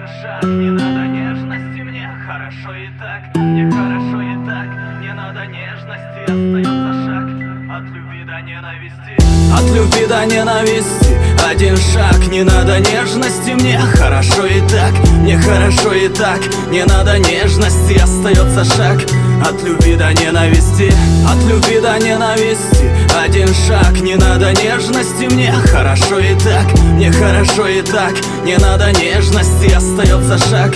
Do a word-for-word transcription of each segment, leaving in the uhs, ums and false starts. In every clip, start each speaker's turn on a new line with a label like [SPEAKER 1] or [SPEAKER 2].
[SPEAKER 1] шаг, не надо нежности, мне хорошо и так, мне хорошо и так, не надо нежности, остается шаг от любви до ненависти. От любви до ненависти один шаг, не надо нежности, мне хорошо и так, мне хорошо и так, не надо нежности, остается шаг от любви до ненависти. От любви до ненависти один шаг, не надо нежности, мне хорошо и так, мне хорошо и так, не надо нежности, остается шаг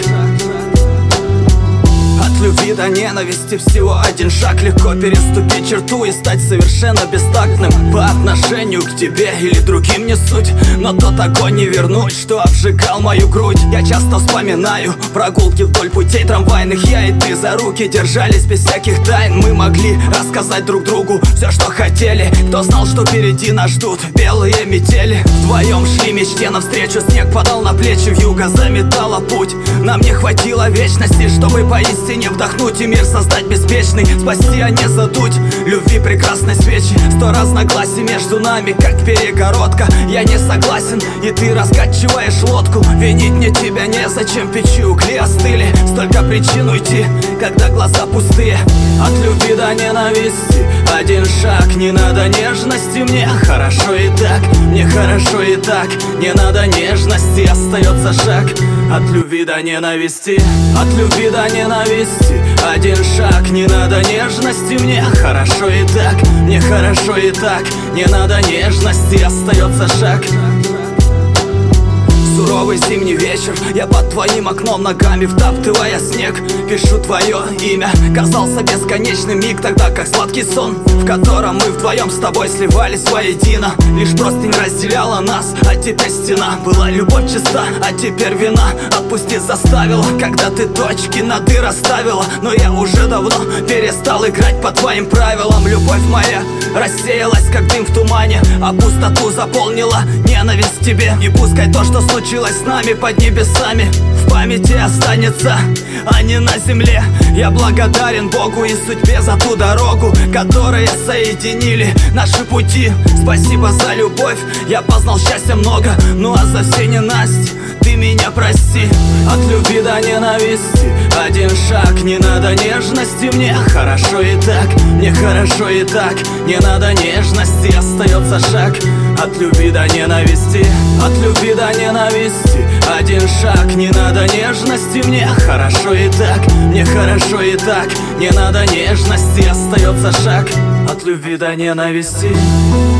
[SPEAKER 1] от любви до ненависти. Всего один шаг, легко переступить черту и стать совершенно бестактным по отношению к тебе или другим, не суть. Но тот огонь не вернуть, что обжигал мою грудь. Я часто вспоминаю прогулки вдоль путей трамвайных. Я и ты за руки держались без всяких тайн. Мы могли рассказать друг другу все, что хотели. Кто знал, что впереди нас ждут белые метели. Вдвоем шли мечте навстречу, снег падал на плечи, вьюга заметала путь. Нам не хватило вечности, чтобы поистине вдохнуть и мир создать беспечный, спасти, а не задуть любви прекрасной свечи. Сто разногласий между нами, как перегородка. Я не согласен, и ты раскачиваешь лодку. Винить мне тебя незачем, печи угли остыли. Столько причин уйти, когда глаза пустые. От любви до ненависти один шаг, не надо нежности, мне хорошо и так, мне хорошо и так, не надо нежности, остается шаг от любви до ненависти. От любви до ненависти один шаг, не надо нежности, мне хорошо и так, мне хорошо и так, не надо нежности, остается шаг. Суровый зимний вечер, я под твоим окном ногами втаптывая снег, пишу твое имя. Казался бесконечный миг, тогда как сладкий сон, в котором мы вдвоем с тобой сливались воедино. Лишь простынь разделяла нас, а теперь стена. Была любовь чиста, а теперь вина отпустить заставила, когда ты точки над «и» расставила. Но я уже давно перестал играть по твоим правилам. Любовь моя рассеялась, как дым в тумане, а пустоту заполнила ненависть к тебе. И пускай то, что случилось с нами под небесами, в памяти останется, а не на земле. Я благодарен Богу и судьбе за ту дорогу, которые соединили наши пути. Спасибо за любовь, я познал счастья много, ну а за все ненасти ты меня прости. От любви до ненависти один шаг, не надо нежности, мне хорошо и так, мне хорошо и так, не надо нежности, остается шаг от любви до ненависти. От любви до ненависти один шаг, не надо нежности, мне хорошо и так, мне хорошо и так, не надо нежности, остается шаг от любви до ненависти.